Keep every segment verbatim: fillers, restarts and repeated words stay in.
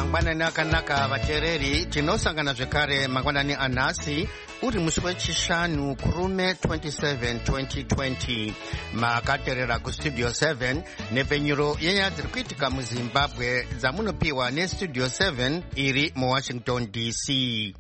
mangwanani akanaka vateereri, tinosangana zvekare mangwanani anhasi uri musi wechishanu kurume twenty-seven twenty twenty. Makateerera kustudio seven nepfenyuro yenyaya dziri kuitika muzimbabwe dzamunopiwa nestudio seven iri muwashington D C.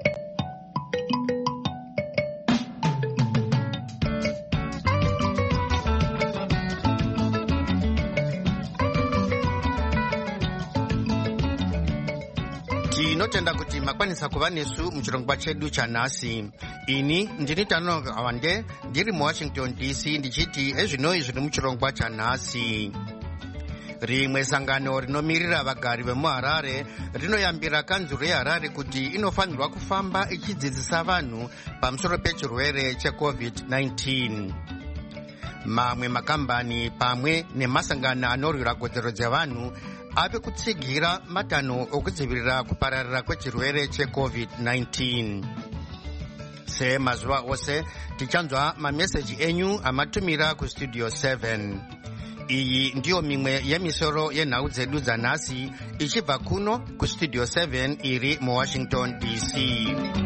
Tinotenda kuti makwanisa kuva nesu muchirongwa chedu chanhasi. Ini ndini Tano Awande ndiri muwashington D C ndichiti ezvinoi zviri muchirongwa chanhasi. Rimwe sangano rinomirira vagari vemuHarare rinoyambira kanzuro yeHarare kuti inofanirwa kufamba ichidzidzisa vanhu pamusoro pechirwere checovid nineteen. Mamwe makambani pamwe nemasangano anorwira kodzero dzevanhu ave kutsigira matanho okudzivirira kupararira kwechirwere checovid nineteen. Semazuva ose tichanzwa mameseji enyu amatumira kustudio seven. Iyi ndiyo mimwe yemisoro yenhau dzedu dzanhasi ichibva kuno kustudio seven iri muwashington D C.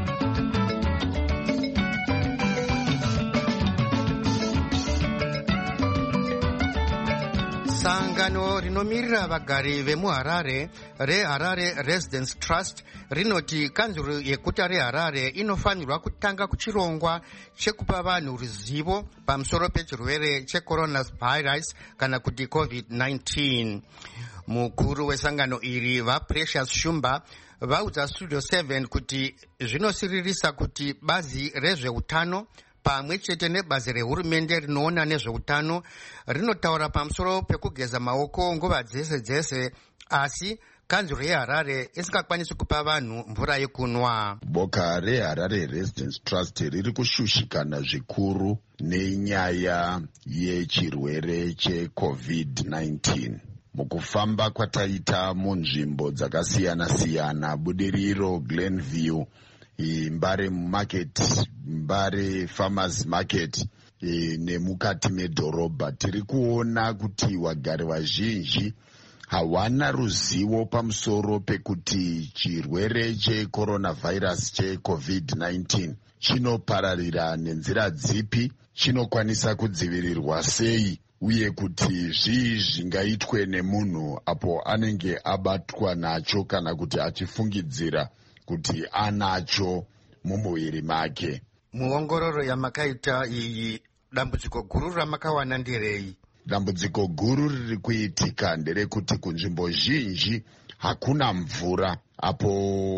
Sangano rinomirira vagari vemuHarare reHarare Residence Trust rinoti kanzuro yeguta reHarare inofanirwa kutanga kuchirongwa chekupa vanhu ruzivo pamusoro pechirwere checoronavirus kana kuti covid nineteen. Mukuru wesangano iri vaPrecious Shumba vaudza studio seven kuti zvinosiririsa kuti bazi rezveutano pamwe chete nebazi rehurumende rinoona nezveutano rinotaura pamusoro pekugeza maoko nguva dzese dzese, asi kanzuro yeHarare isingakwanisi kupa vanhu mvura yekunwa. Boka reHarare Residence Trust riri kushushikana zvikuru nenyaya yechirwere checovid nineteen. Mukufamba kwataita munzvimbo dzakasiyana-siyana, Budiriro, Glenview, Mbare Market, Mbare Farmers Market, e, nemukati medhorobha, tiri kuona kuti wagari vazhinji hawana ruzivo pamusoro pekuti chirwere checoronavirus checovid nineteen chinopararira nenzira dzipi, chinokwanisa kudzivirirwa sei, uye kuti zvii zvingaitwe nemunhu apo anenge abatwa nacho kana kuti achifungidzira kuti anacho mumuviri make. Muongororo yamakaita iyi, dambudziko guru ramakawana nderei? Dambudziko guru riri kuitika nderekuti kunzvimbo zhinji hakuna mvura, apo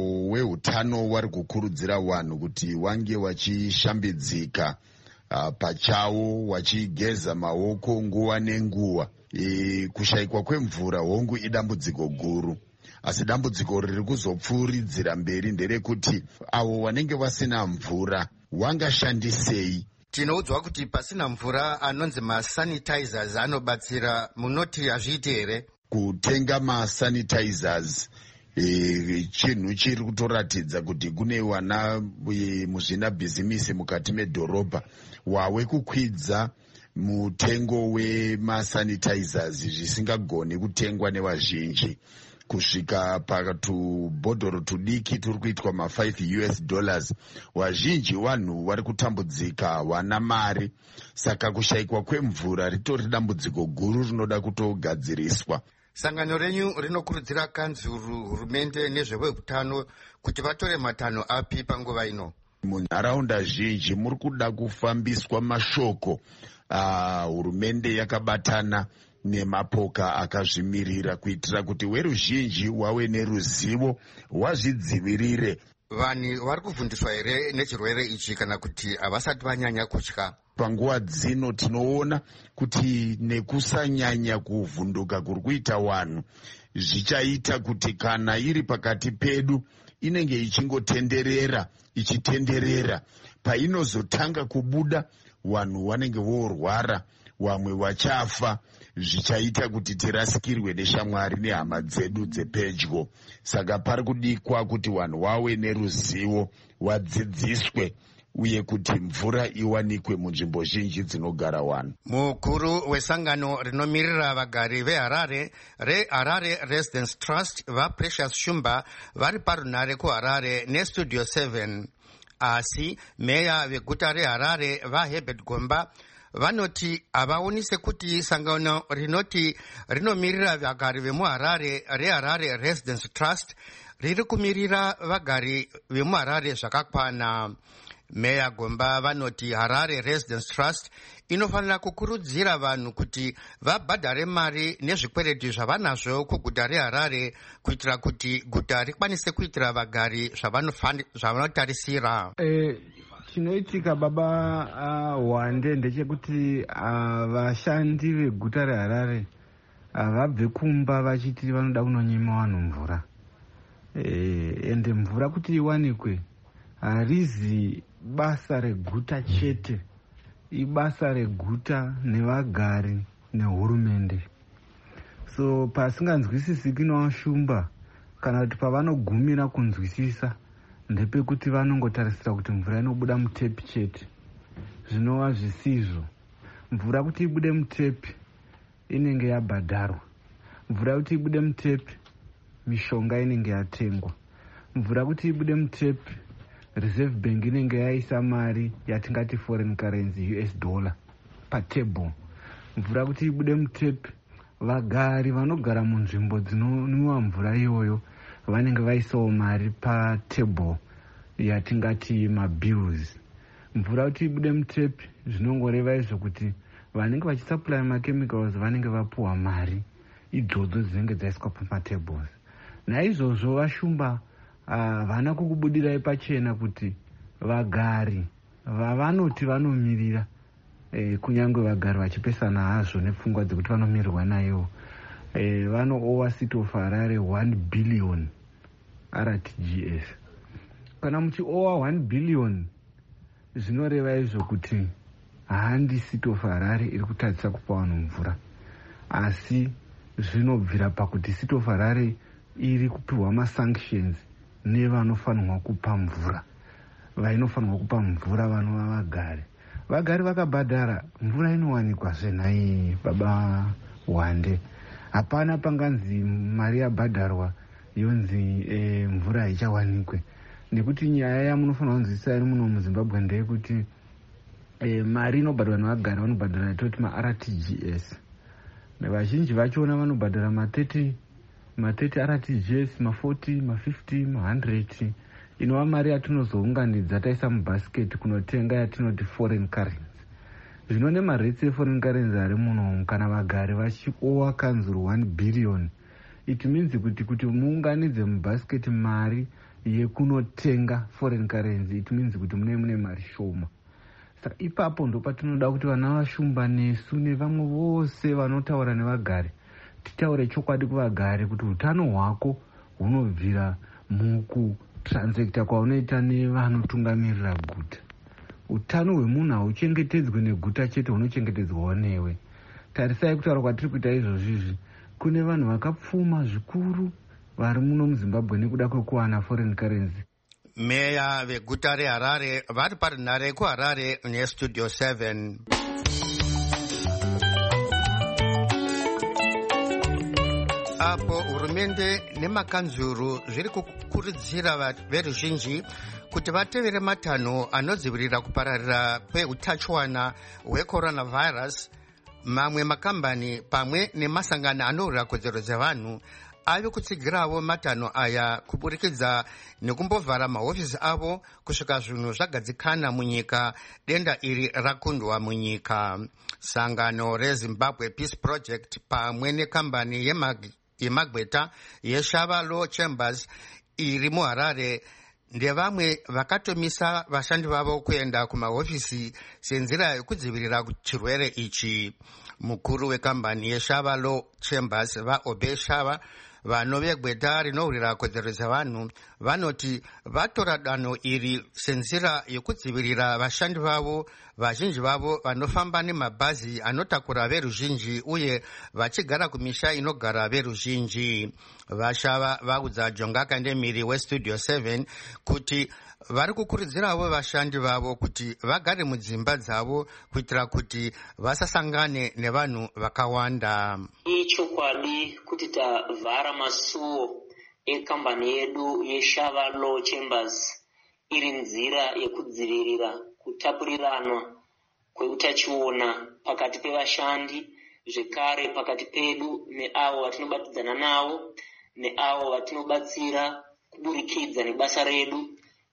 weutano wari kukurudzira vanhu kuti wange vachishambidzika uh, pachawo, wachigeza maoko nguva nenguva. E, kushayikwa kwemvura hongu idambudziko guru. Asi dambudziko riri kuzopfuuridzira mberi nderekuti avo vanenge vasina mvura wangashandisei. Tinoudzwa kuti pasina mvura anonzi masanitizers anobatsira, munoti hazviiti here? Kutenga masanitizers e, chinhu chiri kutoratidza kuti kune wana e, muzvina bhizimisi mukati medhorobha wawe kukwidza mutengo wemasanitizers zvisingagoni kutengwa nevazhinji, kusvika patubhodhoro tudiki turi kuitwa ma five U S dollars. Wazhinji vanhu vari kutambudzika, wana mari, saka kushayikwa kwemvura ritori dambudziko guru rinoda kutogadziriswa. Sangano renyu rinokurudzira kanzuru, hurumende nezveutano kuti vatore matanho api panguva ino? Munharaunda zhinji muri kuda kufambiswa mashoko. Uh, hurumende yakabatana nemapoka akazvimirira kuitira kuti weruzhinji wave neruzivo, wazvidzivirire. Vanhu vari kufundiswa here nechirwere ichi kana kuti havasati vanyanya kutya? Panguva dzino tinoona kuti nekusanyanya kuvhunduka kuri kuita vanhu zvichaita kuti kana iri pakati pedu inenge ichingotenderera ichitenderera, painozotanga kubuda vanhu vanenge vorwara, vamwe vachafa, zvichaita kuti tirasikirwe neshamwari nehama dzedu dzepedyo. Saka pari kudikwa kuti vanhu vawe neruzivo, vadzidziswe, uye kuti mvura iwanikwe munzvimbo zhinji dzinogara vanhu. Mukuru wesangano rinomirira vagari veharare reharare residence trust vaprecious shumba vari parunare kuharare nestudio seven. Asi meya veguta reharare vaherbert gomba vanoti havaoni sekuti sangano rinoti rinomirira vagari vemuharare reharare residence trust riri kumirira vagari vemuharare zvakakwana. Meya Gomba vanoti Harare Residence Trust inofanira kukurudzira vanhu kuti vabhadhare mari nezvikwereti zvavanazvo kuguta reHarare kuitira kuti guta rikwanise kuitira vagari zvavanotarisira. Eh, chinoitika baba uh, Wande ndechekuti uh, vashandi veguta reHarare uh, vabve kumba vachiti vanoda kunonyima vanhu mvura. Eh, ende mvura kuti iwanikwe harizi basa reguta chete, ibasa reguta nevagari nehurumende. So pasinganzwisisiki nevashumba kana kuti pavanogumira kunzwisisa ndepekuti vanongotarisira kuti mvura inobuda mutepi chete, zvinova zvisizvo. Mvura kuti ibude mutepi inenge yabhadharwa, mvura kuti ibude mutepi mishonga inenge yatengwa, mvura kuti ibude mutepi Reserve Bank inenge yaisa mari yatingati foreign currency U S dollar patable. Mvura kuti ibude mutepi vagari vanogara munzvimbo dzinonwiwa mvura iyoyo vanenge vaisawo mari patable yatingati mabills. Mvura kuti ibude mutepi zvinongoreva izvo kuti vanenge vachisupply machemicals vanenge vapuwa mari idzodzo dzinenge dzaiswa pamatables. Naizvozvo vashumba havana uh, kukubudirai pachena kuti vagari vavanoti vanomirira eh, kunyange vagari vachipesana hazvo nepfungwa dzekuti vanomirirwa nayo eh, vanoowa city of Harare one billion R T G S. Kana muchiowa one billion zvinoreva izvo kuti handi city of Harare iri kutadzisa kupa vanhu mvura, asi zvinobvira pakuti city of Harare iri kupiwa masanctions nevanofanirwa kupa mvura, vainofanirwa kupa mvura vanova vagari. Vagari vakabhadhara, mvura inowanikwa zvenhai baba Wande. Hapana panganzi mari yabhadharwa yonzi e, mvura haichawanikwe. Nekuti nyaya yamunofanirwa kunzwisisa iri muno muZimbabwe ndeyekuti e, mari inobhadharwa nevagari vanobhadhara yatoti ma R T G S. Vazhinji vachona vanobhadhara ma thirty ma thirty R T G S, ma forty, ma fifty, ma one hundred. Inova mari yatinozounganidza taisa mubhasiketi kunotenga yatinoti foreign currency. Zvino nemaretsi eforeign currency ari muno kana vagari vachiowa kanzuru one billion, it means kuti kuti muunganidze mubhasiketi mari yekunotenga foreign currency, it means kuti mune mune mari shoma. Saka ipapo ndo patinoda kuti vana vashumba nesu nevamwe vose vanotaura nevagari titaure chokwadi kuvagari kuti utano hwako hunobvira mukutransacta kwaunoita nevanotungamirira guta. Utano hwemunhu hauchengetedzwe neguta chete, hunochengetedzwawo newe. Tarisai kutaura kwatiri kuita izvozvizvi, kune vanhu vakapfuma zvikuru vari muno muZimbabwe nekuda kwekuwana foreign currency. Meya veguta reHarare vari parunare kuHarare nestudio seven. Apo hurumende nemakanzuru zviri kukurudzira veruzhinji kuti vatevere matanho anodzivirira kupararira kweutachiwana hwecoronavirus. Mamwe makambani pamwe nemasangano anorwira kodzero dzevanhu ave kutsigirawo matanho aya kuburikidza nekumbovhara mahofisi avo kusvika zvinhu zvagadzikana munyika denda iri rakundwa munyika. Sangano reZimbabwe Peace Project pamwe nekambani yemag yemagweta yeShava Law Chambers iri muHarare ndevamwe vakatomisa vashandi vavo kuenda kumahofisi senzira yekudzivirira chirwere ichi. Mukuru wekambani yeShava Law Chambers vaObe Shava vano vegweta rinohwirira kodzero dzevanhu vanoti vatora danho iri senzira yekudzivirira vashandi vavo vazhinji vavo vanofamba nemabhazi anotakura veruzhinji uye vachigara kumisha inogara veruzhinji. Vashava vaudza Jonga Kandemiri westudio seven kuti vari kukurudzirawo vashandi vavo kuti vagare mudzimba dzavo kuitira kuti vasasangane nevanhu vakawanda. Ichokwadi kuti tavhara masuo ekambani yedu yeShava Law Chambers iri nzira yekudzivirira kutapuriranwa kweutachiona pakati pevashandi, zvekare pakati pedu neavo vatinobatidzana navo neavo vatinobatsira kuburikidza nebasa redu.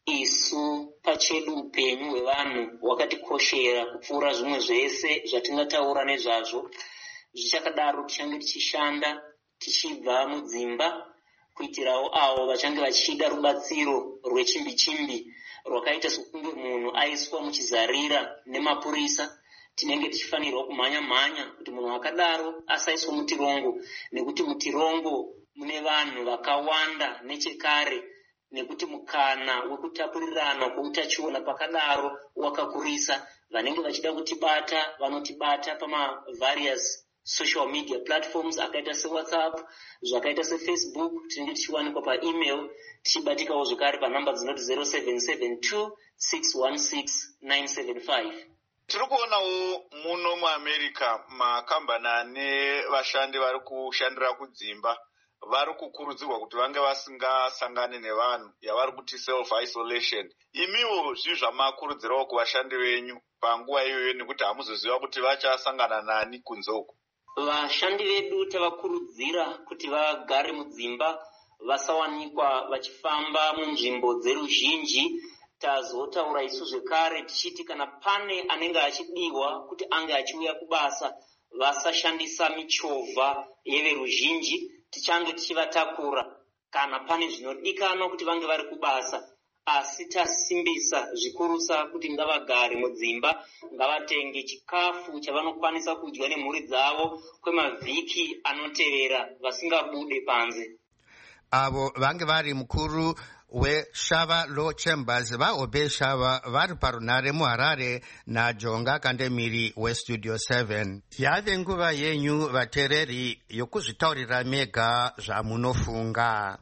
Isu pachedu upenyu hwevanhu hwakatikoshera kupfuura zvimwe zvese zvatingataura nezvazvo. Zvichakadaro tichange tichishanda tichibva mudzimba kuitirawo avo vachange vachida rubatsiro rwechimbi-chimbi rwakaita sokunge munhu aiswa muchizarira nemapurisa. Tinenge tichifanirwa kumhanya-mhanya kuti munhu akadaro asaiswa mutirongo, nekuti mutirongo mune vanhu vakawanda nechekare, nekuti mukana wekutapurirana kweutachiona pakadaro wakakurisa. Vanenge vachida kutibata vanotibata pama various social media platforms akaita seWhatsApp, zvakaita seFacebook, tinenge tichiwanikwa paemail, tichibatikawo zvakare panhamba dzinoti zero seven seven two six one six nine seven five. Tiri kuonawo muno muAmerica makambani ane vashandi vari kushandira kudzimba vari kukurudzirwa kuti vange vasingasangane nevanhu, yavari kuti self isolation. Imiwo zvinhu zvamakurudzirawo kuvashandi venyu panguva iyoyo nekuti hamuzoziva kuti vachasangana nani kunze uko? Vashandi vedu tavakurudzira kuti vagare mudzimba, vasawanikwa vachifamba munzvimbo dzeruzhinji. Tazotaura isu zvekare tichiti kana pane anenge achidiwa kuti ange achiuya kubasa, vasashandisa michovha yeveruzhinji, tichange tichivatakura kana pane zvinodikanwa kuti vange vari kubasa. Asi tasimbisa zvikurusa kuti ngavagare mudzimba, ngavatenge chikafu chavanokwanisa kudya nemhuri dzavo kwemavhiki anotevera, vasingabude panze. Avo vange vari mukuru weShava Law Chambers vaObe Shava vari parunare muHarare naJonga Kandemiri westudio seven. Yave nguva yenyu vateereri yokuzvitaurira mega zvamunofunga.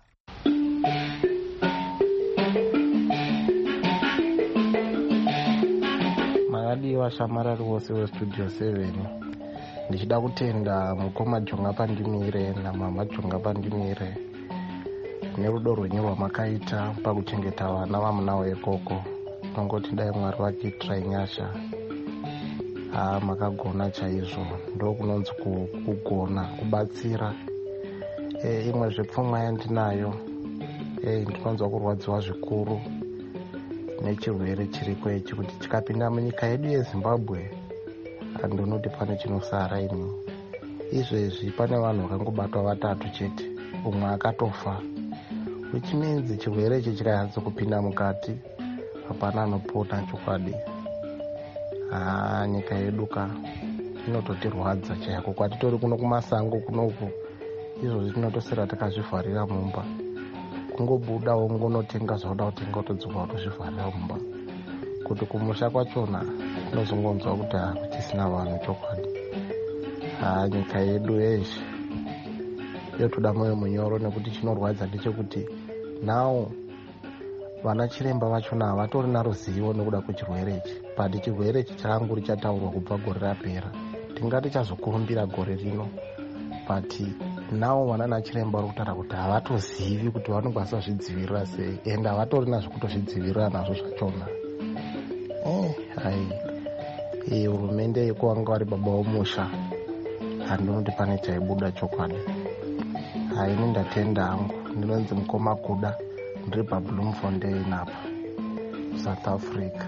Makadiwa shamarari wose westudio seven. Ndichida kutenda mukoma Jonga Pandimire namama Jonga Pandimire nerudo rwenyu rwamakaita pakuchengeta vana vamunawo ikoko. Nongoti dai Mwari vachiitira nyasha. Ah, makagona chaizvo. Ndokunonzi kugona kubatsira. Eh, imwe zvepfungwa yandinayo, eh, ndinonzwa kurwadziwa zvikuru nechirwere chiriko ichi kuti chikapinda munyika yedu yeZimbabwe handinoti pane chinosara ini. Izvezvi pane vanhu vakangobatwa vatatu chete, umwe akatofa. Which means chirwere ichi chikanyatso kupinda mukati hapana anopona chokwadi. Ah, nyika yedu ka inototirwadza chaiko, kwatitori kuno kumasango kunoku izvozvi tinotosera takazvivharira mumba. Kungobuda wongonotenga zvoda kutenga utodzoka kutozvivharira mumba. Kuti kumusha kwachona tinozongonzwa kuti hakuchisina vanhu chokwadi. Ah, nyika yedu yeshe yotoda moyo munyoro, nekuti chinorwadza ndechekuti nawo vana chiremba vachona havatorina ruzivo nekuda kwechirwere ichi. Pati chirwere ichi changu richataurwa kubva gore rapera, tingati chazokurumbira gore rino. Pati nawo vana chiremba vari kutaura kuti havatozivi kuti vanokwanisa kuzvidzivirira sei, ende havatorina zvekutozvidzivirira nazvo zvachona. Eh, hai, iyi hurumende yekuvanga vari baba vomusha handinoti pane chaibuda chokwadi. Hai, ini ndatenda hangu. Ndinonzi mukoma kuda, ndiri paBloemfontein apa South Africa.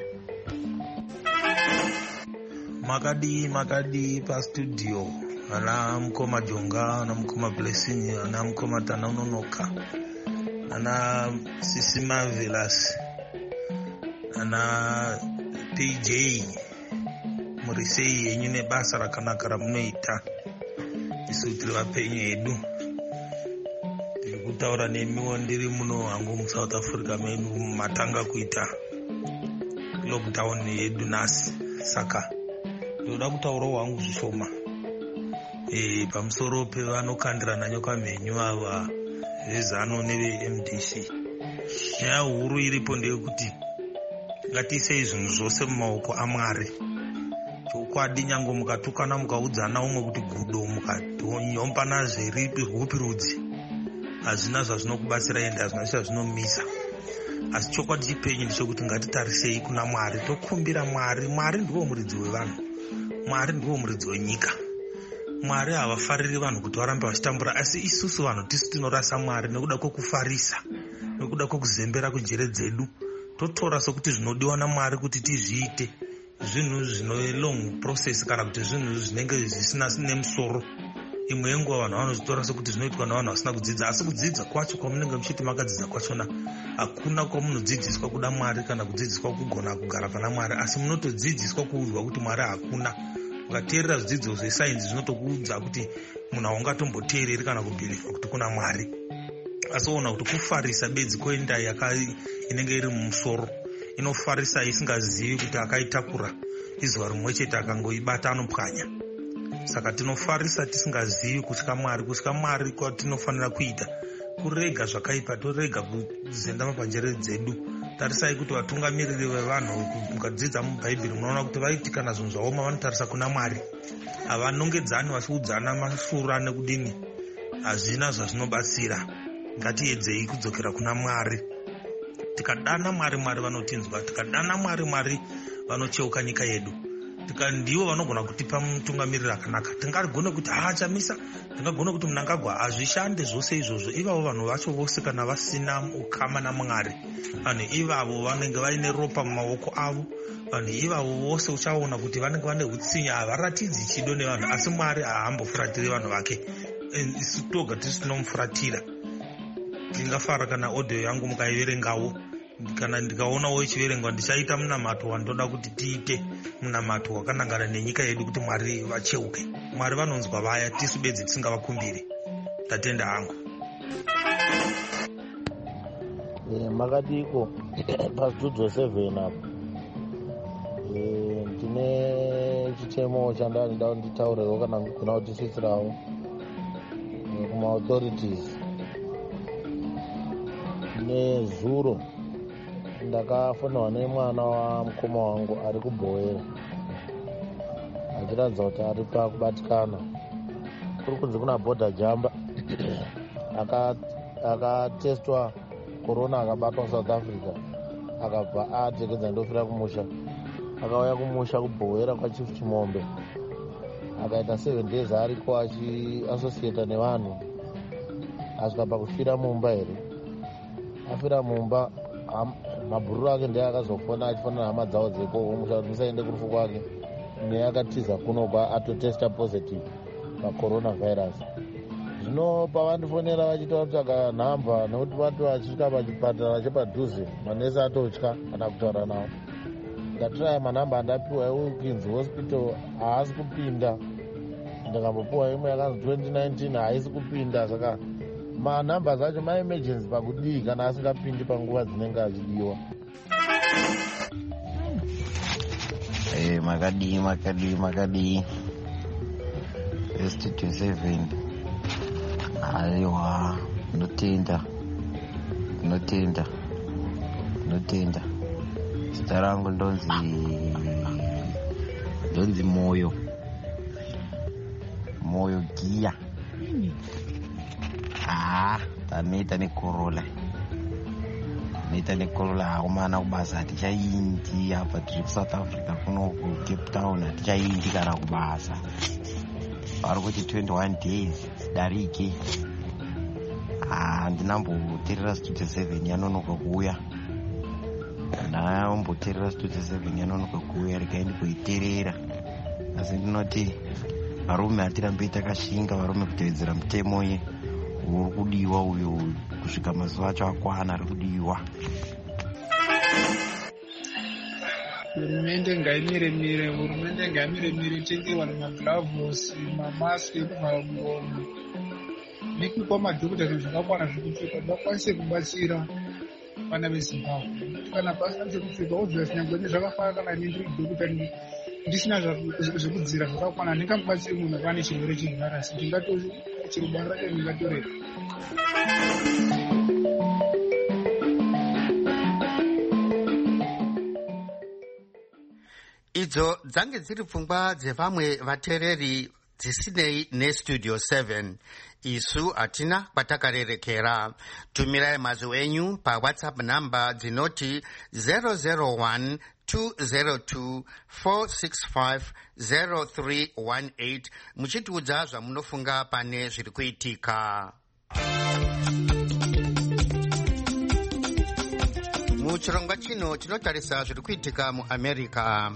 Makadi makadi pa studio ana mukoma Jonga, ana mukoma Blessing, ana mukoma Tana Unonoka, ana Sisi Marvelous, ana P J Murisei yenyu nebasa rakanaka ramunoita. Isu tiri vapenyu edu kutaura nemiwo ndiri muno hangu muSouth Africa medu matanga kuita lockdown yedu nhasi. Saka ndoda kutaurawo hangu zvishoma e, pamusoro pevanokandirana nyoka mhenyu ava vezano neve-M D C. Nyaya huru iripo ndeyekuti ngatiisei zvinhu zvose mumaoko aMwari. Chokwadi nyange mukatukana mukaudzana umwe kuti gudo mukatonyombana zveripi rwupi rudzi hazvina zvazvinokubatsira ende hazvina zvazvinomisa. Asi chokwadi chipenyu ndechekuti ngatitarisei kuna Mwari, tokumbira Mwari. Mwari ndiwo muridzi wevanhu, Mwari ndiwo muridzi wenyika. Mwari havafariri vanhu kuti varambe vachitambura, asi isusu vanhu tisu tinorasa Mwari nekuda kwekufarisa, nekuda kwekuzembera kunjere dzedu. Totora sokuti zvinodiwa naMwari kuti tizviite zvinhu zvino long process kana kuti zvinhu zvinenge zvisina nemusoro. Imwe yenguva vanhu vanozvitora sokuti zvinoitwa navanhu vasina kudzidza, asi kudzidza kwacho kwamunenge muchiti makadzidza kwachona hakuna kwamunodzidziswa kuda Mwari kana kudzidziswa kugona kugara pana Mwari, asi munotodzidziswa kuudzwa kuti Mwari hakuna. Ukateerera zvidzidzo zvesainzi zvinotokuudza kuti munhu haungatomboteereri kana kubhiliva kuti kuna Mwari. Asi ona kuti kufarisa bedzi kwenda yaka inenge iri mumusoro inofarisa isingazivi kuti akaitakura izuva rimwe chete akangoibata anopwanya. Saka tinofarisa tisingazivi kutya Mwari. Kutya Mwari kwatinofanira kuita kurega zvakaipa, torega kuzendama panjere dzedu. Tarisai kuti vatungamiriri vevanhu mukadzidza mubhaibheri munoona kuti vaiti kana zvinhu zvaoma vanotarisa kuna Mwari. Havanongedzani vachiudzana mashura nekudini, hazvina zvazvinobatsira. Ngatiedzei kudzokera kuna Mwari. Tikadana Mwari, Mwari vanotinzwa. Tikadana Mwari, Mwari vanocheuka nyika yedu. Tika ndivo vanogona kutipa mutungamiriri akanaka. Tingagone kuti haachamisa, tingagone kuti Mnangagwa hazvishande zvose izvozvo. Ivavo vanhu vacho vose kana vasina ukama naMwari, vanhu ivavo vanenge vaine ropa mumaoko avo, vanhu ivavo vose uchaona kuti vanenge vane utsinya, havaratidzi chido nevanhu, asi Mwari haambofuratiri vanhu vake. Isu toga tisu tinomufuratira. Ndingafara kana audio yangu mukaiverengawo, kana ndikaonawo ichiverengwa ndichaita munamato wandoda kuti tiite, munamato wakanangana nenyika yedu kuti Mwari vacheuke. Mwari vanonzwa vaya, tisu bedzi tisingavakumbiri. Tatenda hangu. E, makadiko pastudio seven apo e, ndine chichemo chandanida nditaurewo kana kuna kutisisirawo e, kuma authorities. Nezuro ndakafonwa nemwana wamukoma wangu ari kuBhoera achiratidza kuti ari pakubatikana. Kuri kunzi kuna bhodha jamba akatestwa korona akabatwa South Africa, akabva atekedza ndofira kumusha. Akauya kumusha kuBhoera kwaChief Chimombe, akaita seven days ariko achiasosieta nevanhu, asvika pakufira mumba here. Afira mumba, mabhururu ake ndiye akazofona achifanana hama dzawo dzeko musha kuti musaende kurufu kwake. Ndiye akatiza kunobva atotesta positive pacoronavirus. Zvino pavandifonera vachitaura kuti akanhamba nekuti vati vachisvika pachipatara chepadhuze manesi atotya kana kutaura navo. Ndatirai manhamba andapiwa eWilkins Hospital haasi kupinda. Ndakambopiwa imwe yakanzi twenty nineteen haisi kupinda, saka manhamba zacho maemergency pakudii kana asingapindi panguva dzinenge achidiwa. Eh, makadii makadii makadii studio seven. Aiwa, notenda notenda notenda. Zita rangu ndonzi ndonzi moyo moyo gia. Ah, taneta neCorolla neta neCorolla hakumana kubasa hatichaindi apa tiri kuSouth Africa kuno kuCape Town, hatichaindi kana kubasa. Vari kuti twenty-one days sidarike. Ah, ndinamboteerera studio seven yanonoka kuuya, ndamboteerera studio seven yanonoka kuuya, rikaendi kuiteerera. Asi ndinoti varume hatirambe takashinga, varume kutevedzera mutemo ye uri kudiwa uyo kusvika mazuva acho akwana, ari kudiwa. Hurumende ngaimiremire, hurumende ngaimiremire itengerwa nemaglavhosi, mamaski ekuvhara muromo nekupa madhokota zvinhu zvakakwana zvekupfeka kuti vakwanise kubatsira vana vezimbabwe. Kana pasina zvekupfeka obviously nyangwe nezvakafanana kana nendiri dhokota ndisina zvekudzira zvakakwana ndingamubatsiri munhu akane chirwere chevirasi ndingatoo chero basa racho ndingatoreka. idzo dzange dziri pfungwa dzevamwe vateereri dzisinei nestudio seven. Isu hatina kwatakarerekera. Tumirai mazwi enyu pawhatsapp namba dzinoti zero zero one two zero two four six five zero three one eight muchitiudza zvamunofunga pane zviri kuitika. Muchirongwa chino tinotarisa zviri kuitika muAmerica.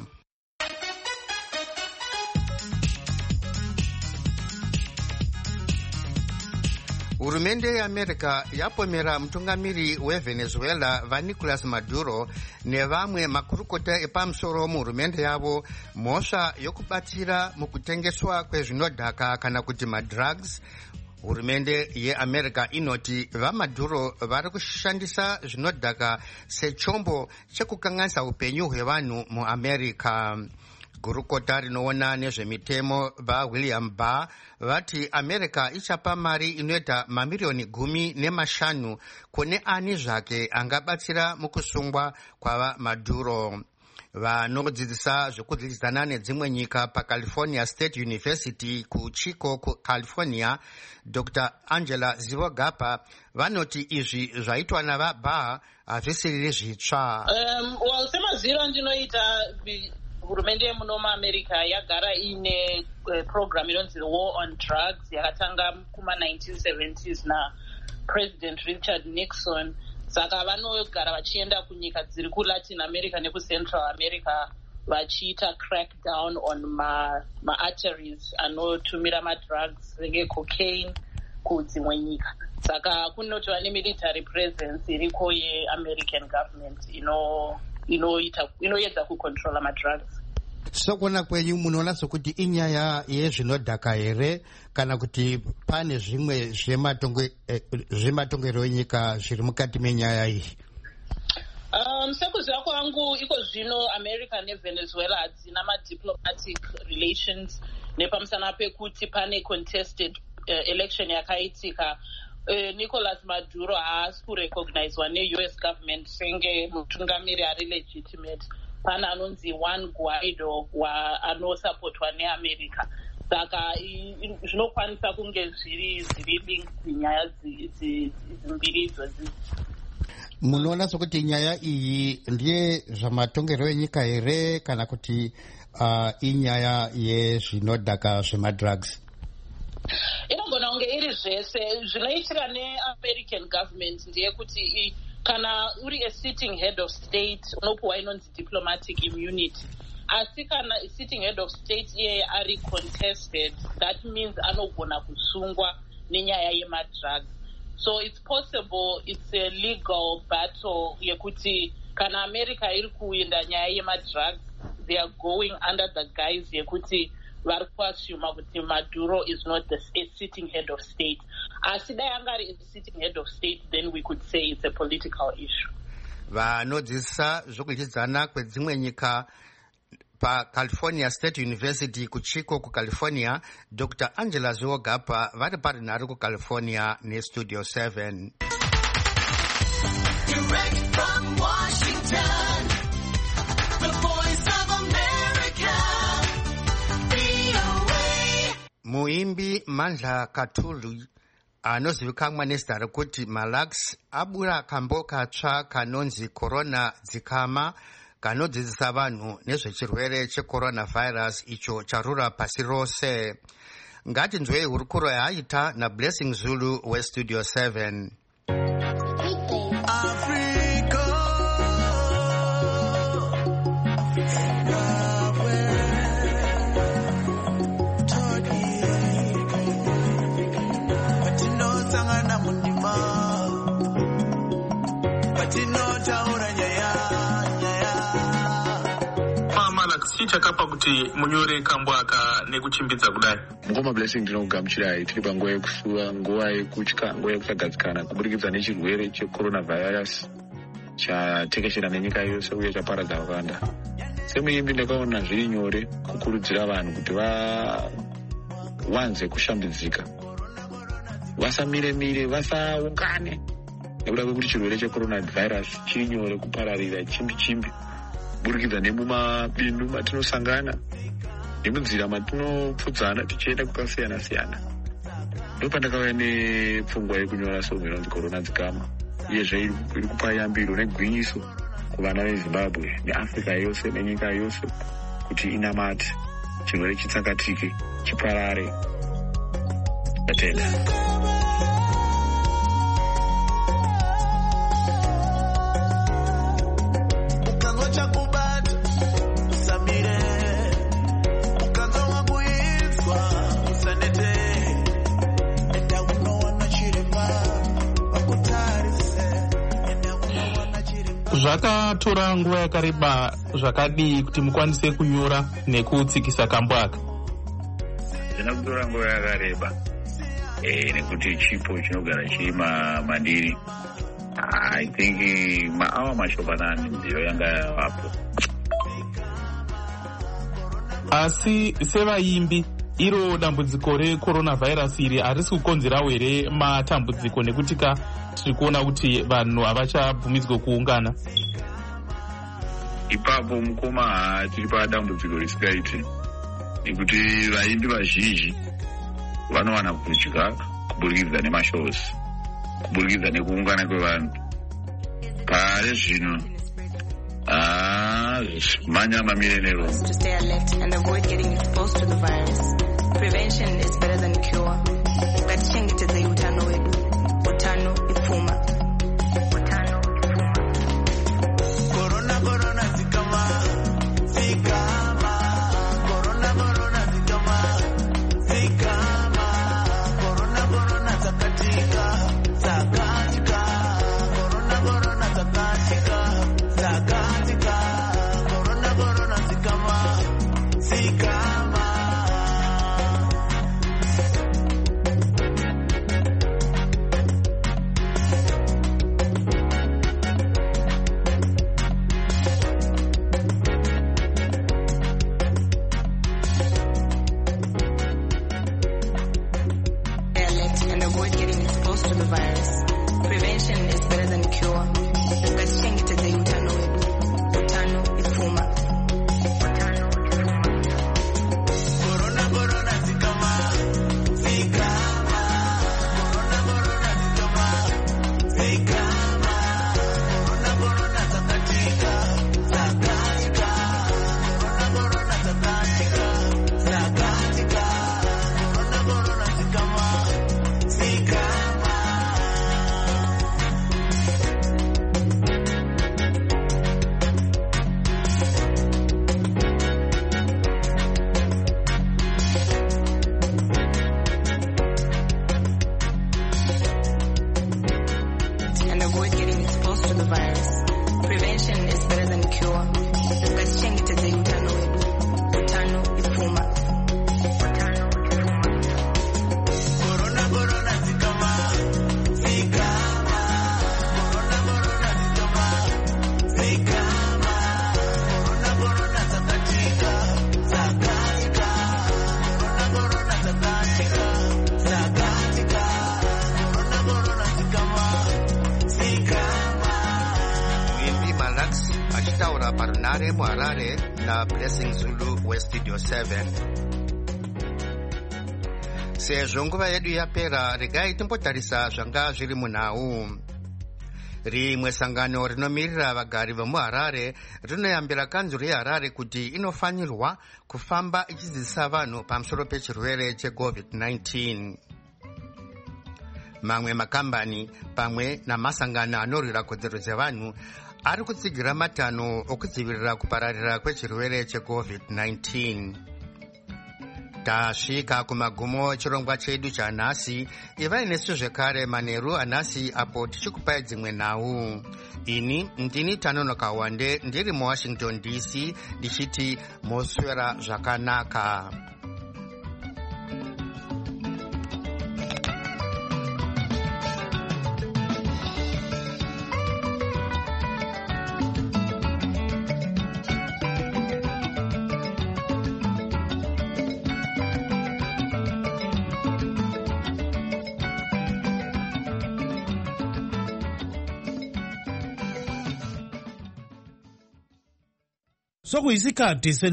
Hurumende yeAmerica yapomera mutungamiri weVenezuela vaNicolas Maduro nevamwe makurukota epamusoro muhurumende yavo mhosva yokubatsira mukutengeswa kwezvinodhaka kana kuti madrugs. Hurumende yeAmerica inoti vaMaduro vari kushandisa zvinodhaka sechombo chekukanganisa upenyu hwevanhu muAmerica. Gurukota rinoona nezvemitemo vaWilliam Barr vati America ichapa mari inoita mamirioni gumi nemashanu kune ani zvake angabatsira mukusungwa kwava Maduro. Vanodzidzisa zvekudzidzisana nedzimwe nyika paCalifornia State University kuChico, California, Doctor Angela Zivogapa vanoti izvi zvaitwa navaBarr hazvisiri zvitsva. Um, well, semaziro ndinoita hurumende muno muAmerica yagara ine uh, program inonzi War on Drugs yakatanga kuma nineteen seventies na President Richard Nixon. Saka vanogara vachienda kunyika dziri kuLatin America nekuCentral America vachiita crackdown on ma, ma arteries anotumira madrugs senge cocaine kudzimwe nyika. Saka kunotova nemilitary presence iriko yeAmerican government ino inoita inoedza kucontrola madrugs. Sokuona kwenyu munoona sokuti inyaya yezvinodhaka here kana kuti pane zvimwe zvematongero enyika zviri mukati menyaya iyi? Um, sekuziva kwangu iko zvino America neVenezuela hadzina ma-diplomatic relations nepamusana pekuti pane contested uh, election yakaitika. Uh, Nicolas Maduro haasi kurecognizwa ne-U S government senge mutungamiri ari legitimate. Pana anonzi Juan Guaido wa anosupportwa neAmerica. Saka zvinokwanisa kunge zviri zviri link nyaya dzimbiri idzodzi. Munoona sokuti nyaya iyi ndiye zvamatongero enyika here kana kuti uh, inyaya yezvinodhaka zvemadrugs? Inogona kunge iri zvese. Zvinoitika neAmerican government ndiye kuti kana uri a sitting head of state unopuwa inonzi diplomatic immunity. Asi kana sitting head of state iye ari contested, that means anogona kusungwa nenyaya yemadrugs. So it's possible it's a legal battle yekuti kana America iri kuinda nyaya yemadrugs, they are going under the guise yekuti vari kuassume kuti Maduro is not the a sitting head of state. Asi dai angari a sitting head of state, then we could say it's a political issue. Vanodzidzisa zvokuchidzana kwedzimwe nyika paCalifornia State University kuChico kuCalifornia, Doctor Angela Zivogapa vari parinhare kuCalifornia neStudio seven. Direct from Washington, the voice of America, V O A. Muimbi Mandla Katulu anozivikanwa nezita rekuti Malax abura kambo katsva kanonzi Corona Dzikama kanodzidzisa vanhu nezvechirwere checoronavirus icho charura pasi rose. Ngatinzwei hurukuro yaaita naBlessing Zulu weStudio seven. chii chakapa kuti munyore kambwaka nekuchimbidza kudai? Mukoma Blessing ndinokugamuchirai tiri panguva yekusuwa, nguva yekutya, nguva yekusagadzikana kuburikidza nechirwere checoronavirus chatekeshera nenyika yose uye chaparadza vakawanda. Semuimbi ndakaona zviri nyore kukurudzira vanhu kuti vawanze kushambidzika, vasamire mire, vasaungane, nekuda kwekuti chirwere checoronavirus chiri nyore kupararira chimbi chimbi kuburikidza nemumabindu matinosangana nemunzira matinopfudzana tichienda kwakasiyana siyana. Ndopandakauya nepfungwa yekunyora songo inonzi Corona Dzikama, uyezve iri kupa yambiro negwinyiso kuvana veZimbabwe neAfrica yose nenyika yose kuti inamate chirwere chitsakatike, chiparare. Tatenda. Zvakatora nguva yakareba zvakadii kuti mukwanise kunyora nekutsikisa kambwaka? Zvinotora nguva yakareba eh nekuti chipo chinogara chiri madiri. I think maawa mashomanani ndiyo yanga wapo. Asi sevaimbi iro dambudziko recoronavirus iri harisi kukonzerawo here matambudziko nekuti ka tiri kuona kuti vanhu havachabvumidzwe kuungana? Ipapo mukoma tiri padambudziko risikaiti nekuti vaimbi vazhinji vanowana kudya kuburikidza nemashows, kuburikidza nekuungana kwevanhu. Pari zvino ah manya mamire nero. To stay alert and avoid getting exposed to the virus. Prevention is better than cure. Ngatichengetedze utano wedu. Utano ipfuma. Utano ipfuma. Corona corona zikama. Zikama. Corona corona zikama. Zikama. Corona corona zakatika. Zakatika. Corona corona zakatika. Zakatika. Corona corona zikama. Zikama. And avoid getting exposed to the virus. Prevention is better than cure. Ngatichengetedze utano wedu. Utano ipfuma. Utano ipfuma. Corona corona zikama. Zikama. Corona corona zikama. Zikama. Corona corona zakatika. Zakatika. Corona corona zakatika. Zakatika. Corona corona zikama. And avoid getting exposed to the virus. Prevention is better than cure. Ngatichengetedze utano wedu. Utano ipfuma. Utano ipfuma. Corona corona zikama. Zikama. Corona corona zikama. Zikama. Corona corona zakatika. Zakatika. Corona corona zakatika. Zakatika. Corona corona zikama. Muimbi Malax achitaura parunare muHarare na Blessing Zulu weStudio seven. Sezvo nguva yedu yapera, regai timbotarisa zvanga zviri munhau. Rimwe sangano rinomirira vagari vemuHarare rinoyambira kanzuro yeHarare kuti inofanirwa kufamba ichidzidzisa vanhu pamusoro pechirwere checovid nineteen. Mamwe makambani pamwe namasangano anorwira kodzero dzevanhu ari kutsigira matanho okudzivirira kupararira kwechirwere checovid nineteen. tasvika kumagumo chirongwa chedu chanhasi. Ivai nesu zvekare manheru anhasi apo tichikupai dzimwe nhau. Ini ndini Tanonoka Wande ndiri muWashington D C ndichiti moswera zvakanaka. Sokuyisikhathi